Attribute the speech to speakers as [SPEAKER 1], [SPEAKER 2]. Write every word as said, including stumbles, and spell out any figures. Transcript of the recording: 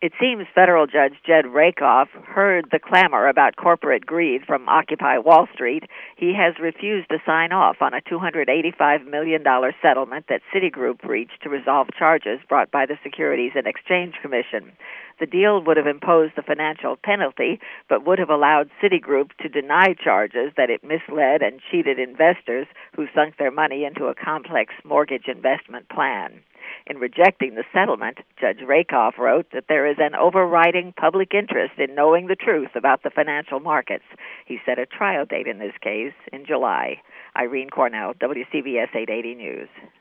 [SPEAKER 1] It seems federal judge Jed Rakoff heard the clamor about corporate greed from Occupy Wall Street. He has refused to sign off on a two hundred eighty-five million dollars settlement that Citigroup reached to resolve charges brought by the Securities and Exchange Commission. The deal would have imposed the financial penalty, but would have allowed Citigroup to deny charges that it misled and cheated investors who sunk their money into a complex mortgage investment plan. In rejecting the settlement, Judge Rakoff wrote that there is an overriding public interest in knowing the truth about the financial markets. He set a trial date in this case in July. Irene Cornell, W C B S eight eighty News.